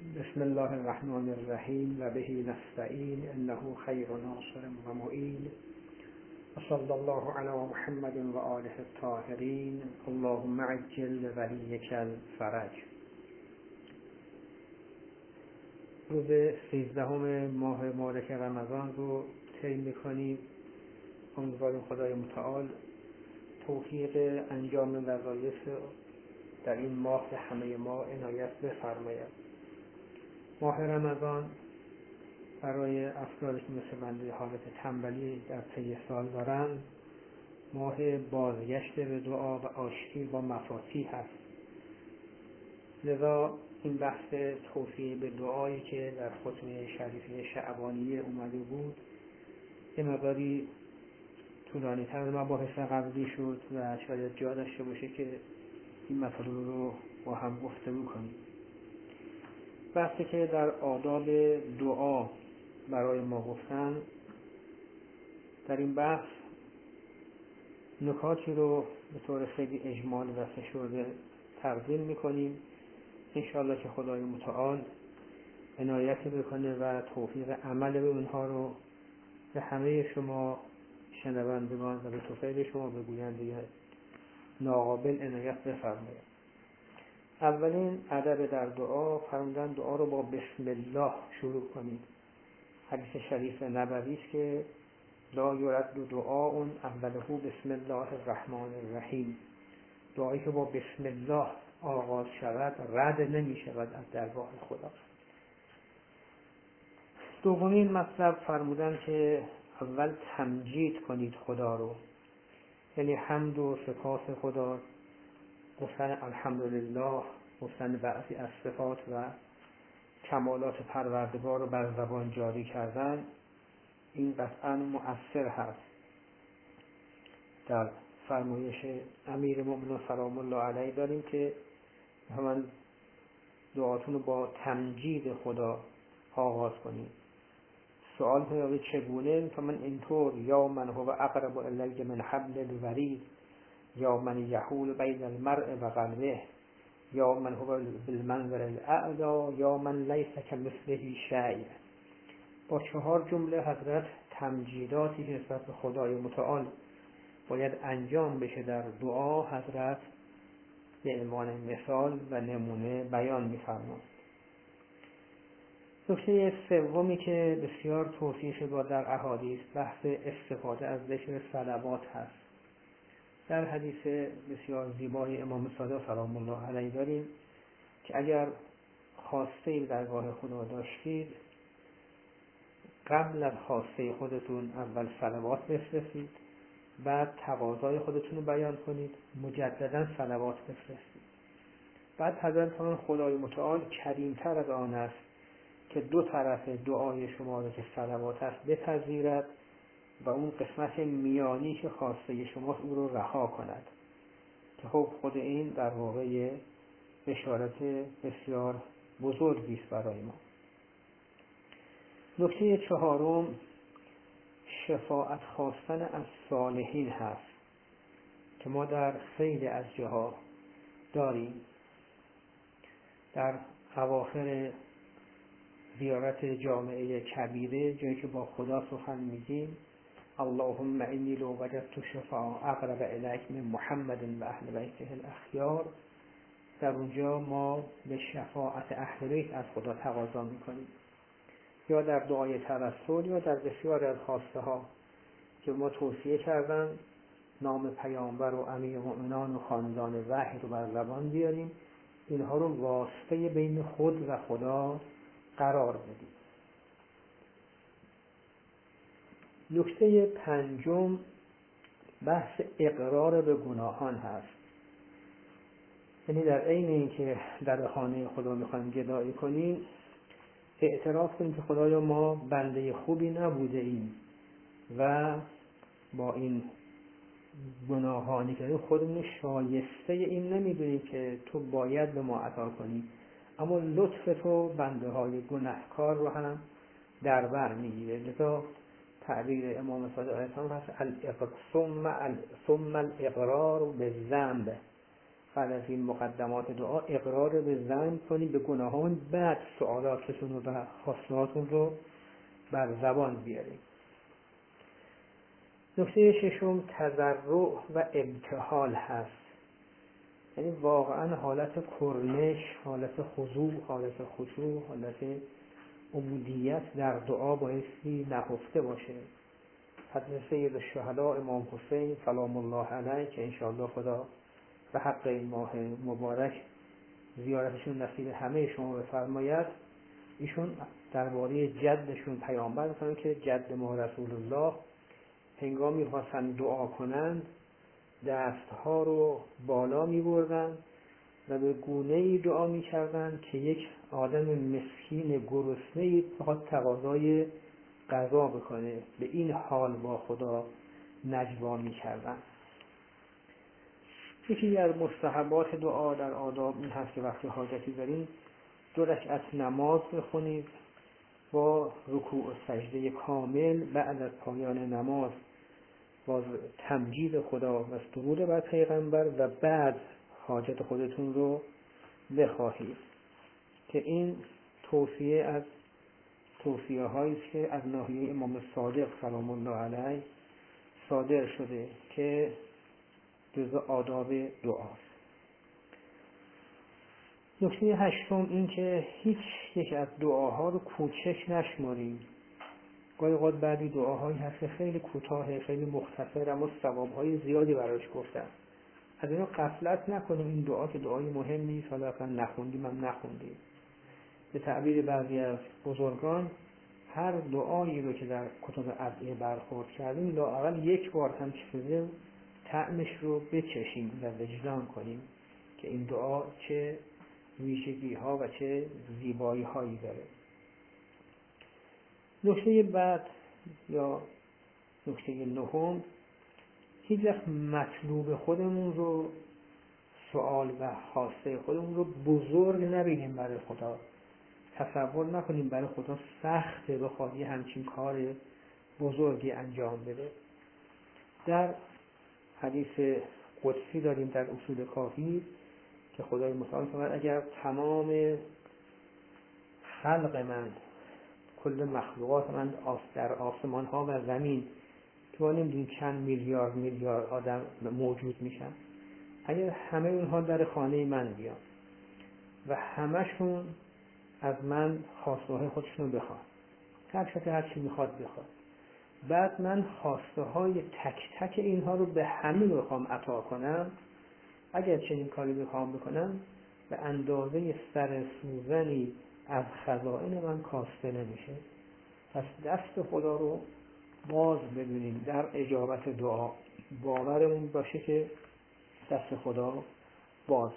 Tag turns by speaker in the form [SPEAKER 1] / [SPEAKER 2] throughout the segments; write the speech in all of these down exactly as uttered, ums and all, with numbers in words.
[SPEAKER 1] بسم الله الرحمن الرحیم و به نستعین انه خیر ناصر و معین و صلی الله علی محمد و آله الطاهرین اللهم عجل ولیک الفرج. روز سیزدهم ماه مبارک رمضان رو طی می‌کنیم. امیدواریم خدای متعال توفیق انجام وظایف در این ماه به همه ما عنایت بفرماید. ماه رمضان برای افرادی که مثل بنده حالت تنبلی در طی سال دارند ماه بازگشت به دعا و آشتی با مفاتیح هست. لذا این بحث توصیه به دعایی که در خطبه شریفه شعبانیه اومده بود یه مقداری طولانی تر از مباحث قبلی شد و شاید جا داشته باشه که این مطالب رو با هم گفتگو کنیم. بحثی که در آداب دعا برای ما گفتن، در این بحث نکاتی رو به طور خیلی اجمالی و فشرده تقدیم میکنیم. انشاءالله که خدای متعال عنایت بکنه و توفیق عمل به اونها رو به همه شما شنوندگان و به توفیق شما به گوینده ناقابل عنایت بفرماید. اولین ادب در دعا فرمودن دعا رو با بسم الله شروع کنید. حدیث شریف نبوی است که لا یرد دعاء اوله بسم الله الرحمن الرحیم. دعایی که با بسم الله آغاز شود رد نمی شود از درگاه خدا. دومین مطلب فرمودن که اول تمجید کنید خدا رو، یعنی حمد و سپاس خدا، گفتن الحمدلله، گفتن بعضی از صفات و کمالات پروردگار رو بر زبان جاری کردن. این قطعا مؤثر هست. در فرمایش امیر مؤمنین سلام الله علیه داریم که همان دعاتون رو با تمجید خدا آغاز کنید. سوال کنید چگونه؟ تا من اینطور یا من هو اقرب الی من حبل الورید یا من یحول بین المرء و قلبه یا من هو بالمنظر الاعلی یا من لیس کمثله شیء. با چهار جمله حضرت تمجیداتی که نسبت به خدای متعال باید انجام بشه در دعا حضرت به عنوان مثال و نمونه بیان می‌فرمایند. نکته سومی که بسیار توصیه شده در احادیث بحث استفاده از ذکر صلوات هست. در حدیث بسیار زیبای امام صادق سلام الله علیه داریم که اگر خواسته درگاه خدا داشتید قبل از خواسته خودتون اول صلوات بفرستید، بعد تقاضای خودتون رو بیان کنید، مجددا صلوات بفرستید. بعد حضرت فرمان خدای متعال کریمتر از آن است که دو طرف دعای شما رو که صلوات است بپذیرد و اون قسمت میانی که خواسته شما او رو رها کند، که خب خود این در واقع بشارت بسیار بزرگی است برای ما. نکته چهارم شفاعت خواستن از صالحین هست که ما در خیلی از جاها داریم. در اواخر زیارت جامعه کبیره جایی که با خدا سخن میگیم اللهم انی لو وجدت شفاعا اقرب الیک من محمد و اهل بیته الاخیار، در اونجا ما به شفاعت اهل بیت از خدا تقاضا میکنیم، یا در دعای توسل یا در بسیار از خواسته ها که ما توصیه کردن نام پیامبر و امیر مؤمنان و خاندان وحی رو بر زبان بیاریم، اینها رو واسطه بین خود و خدا قرار بدیم. نکته پنجم بحث اقرار به گناهان هست. یعنی در عین اینکه در خانه خدا میخوایم گدایی کنیم اعتراف کنیم که خدایا ما بنده خوبی نبوده ایم و با این گناهانی که خودمون شایسته این نمیدونیم که تو باید به ما عطا کنی، اما لطف تو بنده های گناهکار رو هم در بر میگیره. لذا تعبیر امام صادق علیه السلام هست ثم ثم الاقرار بالذنب، بعد از این مقدمات دعا اقرار به ذنب کنید، به گناهان، بعد سوالاتتون و خواستهاتون رو بر زبان بیارید. نکته ششم تضرع و ابتهال هست، یعنی واقعا حالت کرنش، حالت خضوع، حالت خشوع، حالت عبودیت در دعا بایستی نهفته باشه. حضرت سید الشهدا امام حسین سلام الله علیه که انشاءالله خدا به حق این ماه مبارک زیارتشون نصیب همه شما بفرماید، ایشون درباره جدشون پیامبر می‌کنن که جد ما رسول الله هنگامی خواستن دعا کنند دستها رو بالا می‌بردن و به گونه‌ای دعا می‌کردند که یک آدم مسکین گرسنه‌ای بخواد تقاضای غذا بکنه، به این حال با خدا نجوا می‌کردن. یکی از مستحبات دعا در آداب این هست که وقتی حاجتی دارین دو رکعت نماز بخونید با رکوع و سجده کامل، بعد از پایان نماز باز تمجید خدا و درود بر پیغمبر و بعد حاجت خودتون رو بخواهید، که این توصیه از توصیه هایی که از ناحیه امام صادق سلام الله علیه صادر شده که جزء آداب دعاست. نکته هشتم این که هیچ یک از دعاها رو کوچک نشماریم. گاهی اوقات بعضی دعاهایی هست که خیلی کوتاه، خیلی مختصر، اما ثوابهای زیادی براش گفتن. از اینا غفلت نکنیم. این دعا که دعای مهمی نیست، حالا اصلا نخوندیم هم نخوندیم. به تعبیر بعضی از بزرگان هر دعایی رو که در کتب ادعیه برخورد کردیم لااقل یک بار هم چیزی طعمش رو بچشیم و وجدان کنیم که این دعا چه ویژگی ها و چه زیبایی هایی داره. نکته بعد یا نکته نهم، هیچ وقت مطلوب خودمون رو، سوال و خواسته خودمون رو بزرگ نبینیم برای خدا. تصور نکنیم برای خدا سخته بخواد یه همچین کار بزرگی انجام بده. در حدیث قدسی داریم در اصول کافی که خدای متعال فرمود اگر تمام خلق من، کل مخلوقات من در آسمان ها و زمین که ما نمیدونیم چند میلیارد میلیارد آدم موجود میشن، اگر همه اونها در خانه من بیان و همشون از من خواسته های خودشون بخواد، هر کسی هر چی میخواد بخواد، بعد من خواسته های تک تک اینها رو به همه بخوام عطا کنم، اگر چنین کاری بخوام بکنم به اندازه سر سوزنی از خزائن من کاسته نمیشه. پس دست خدا رو باز بدونیم در اجابت دعا، باورمون باشه که دست خدا بازه.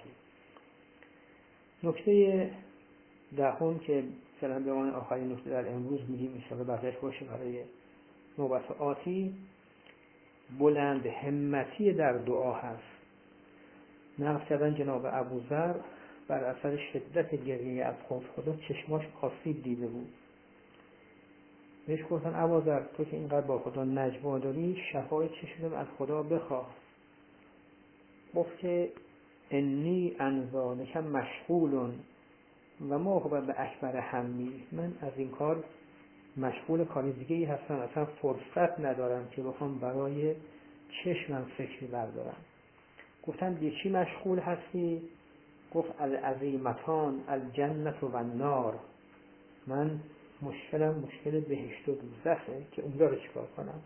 [SPEAKER 1] نکته دهم که فعلا به عنوان آخرین نکته در امروز میگیم ان شاءالله برداشت باشه برای نوبت آتی، بلند همتی در دعا هست. نقل کردن جناب ابوذر بر اثر شدت گریه از خوف خدا چشماش آسیب دیده بود. بهش گفتن ابوذر تو که اینقدر با خدا نجوا داری شفای چشمت از خدا بخواه. گفت که انی عن ذلک مشغول و ما هو به اکبر همی، من از این کار مشغول کار دیگه ای هستم، اصلا فرصت ندارم که بخوام برای چشمم فکری بردارم. گفتن به چی مشغول هستی؟ گفت العظیمتان الجنة و النار، من مشکلم مشکل بهشت و دوزخه که اونجا رو چیکار کنم.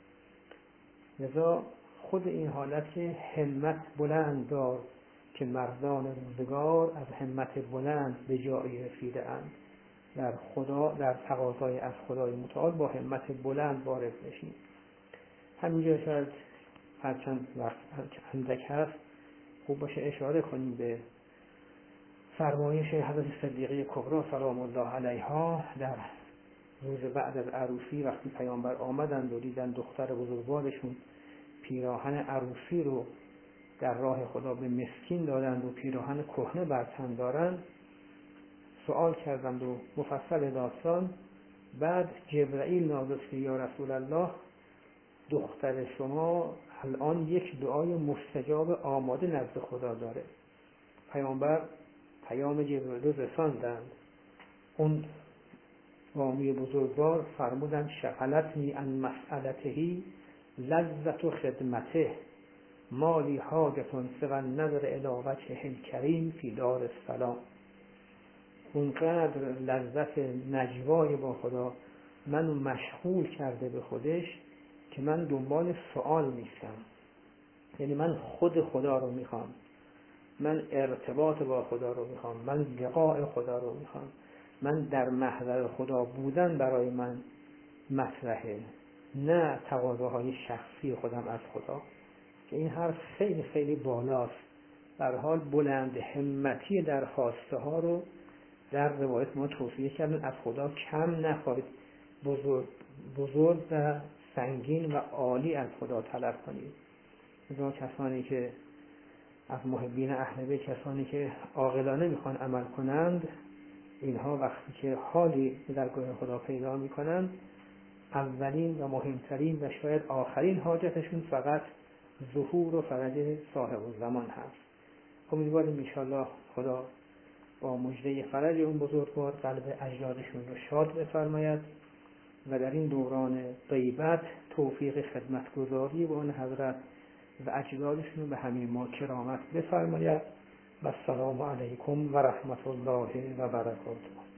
[SPEAKER 1] لذا خود این حالت که همت بلند دار که مردان روزگار از همت بلند به جایی رسیده اند. در خدا، در تقاضای از خدای متعال با همت بلند وارد بشیم. همینجا شاید هرچند وقت اندک هست خوب باشه اشاره کنیم به فرمایش حضرت صدیقه کبری سلام الله علیها در روز بعد از عروسی وقتی پیامبر آمدند و دیدن دختر بزرگوارشون پیراهن عروسی رو در راه خدا به مسکین دادند و پیراهن کهنه بر تن دارند، سوال کردند و مفصل داستان. بعد جبرائیل نازل شد یا رسول الله دختر شما الان یک دعای مستجاب آماده نزد خدا داره، پیامبر پیام جبرئیل رو رساندند. اون وامی بزرگوار فرمودند شغلتنی عن مسئلتهی لذت و خدمته مالی حاجتون سوى النظر الی وجهه الکریم فی دار السلام. اونقدر لذت نجوای با خدا منو مشغول کرده به خودش که من دنبال سوال نیستم. یعنی من خود خدا رو میخوام، من ارتباط با خدا رو میخوام، من لقاء خدا رو میخوام، من در محضر خدا بودن برای من مطرحه، نه تقاضاهای شخصی خودم از خدا. که این حرف خیلی خیلی بالاست. در حال بلند همتی درخواسته ها رو در روایت ما توصیه کردن از خدا کم نخواهید، بزرگ, بزرگ و سنگین و عالی از خدا طلب کنید. مثلا کسانی که از محبین اهل بیت، کسانی که عاقلانه میخوان عمل کنند، اینها وقتی که حالی در درگاه خدا پیدا میکنند، اولین و مهمترین و شاید آخرین حاجتشون فقط ظهور و فرج صاحب الزمان هست. امیدواریم انشاءالله خدا با مژده فرج اون بزرگوار قلب اجدادشون رو شاد بفرماید و در این دوران غیبت توفیق خدمتگزاری با اون حضرت و اجدادشون به همین ما کرامت بفرماید. و السلام علیکم و رحمت الله و برکاته.